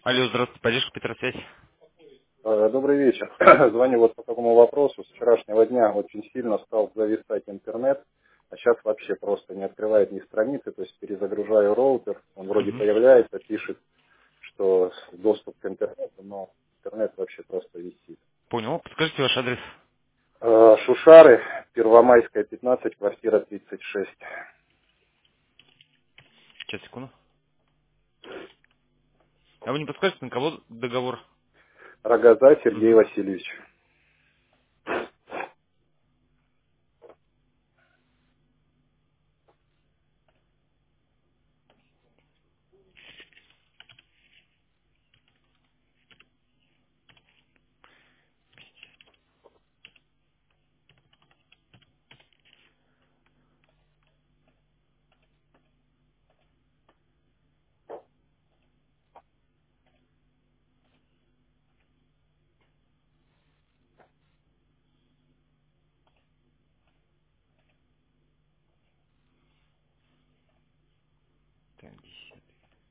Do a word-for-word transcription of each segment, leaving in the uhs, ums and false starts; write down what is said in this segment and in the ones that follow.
Алло, здравствуйте, поддержка Петросвязь. Э, Добрый вечер. Звоню вот по такому вопросу. С вчерашнего дня очень сильно стал зависать интернет, а сейчас вообще просто не открывает ни страницы, то есть перезагружаю роутер, он вроде Мгм. появляется, пишет, что с- доступ к интернету, но интернет вообще просто висит. Понял. Подскажите ваш адрес. Э, Шушары, Первомайская, пятнадцать, квартира тридцать шесть. Сейчас, секунду. А вы не подскажете, на кого договор? Рогоза Сергей Угу. Васильевич. Так, десять.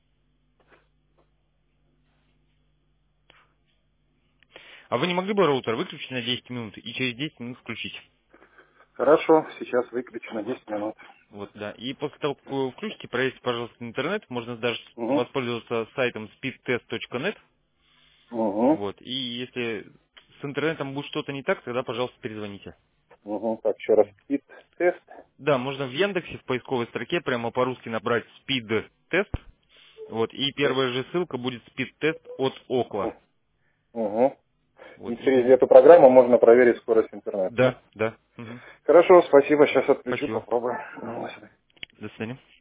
А вы не могли бы роутер выключить на десять минут и через десять минут включить? Хорошо, сейчас выключу на десять минут. Вот, да. И после того, как вы его включите, проверьте, пожалуйста, интернет. Можно даже Угу. воспользоваться сайтом speedtest точка нет. Угу. Вот. И если с интернетом будет что-то не так, тогда, пожалуйста, перезвоните. Угу. Так, еще раз. Кит тест. Да, можно в Яндексе в поисковой строке прямо по-русски набрать speed тест. Вот, и Тест. первая же ссылка будет спид-тест от Окла. Угу. Вот, И через и... эту программу можно проверить скорость интернета, да? Да, да. Мгм. Хорошо, спасибо. Сейчас отключу, Спасибо. попробуем. Ну, до свидания. До свидания.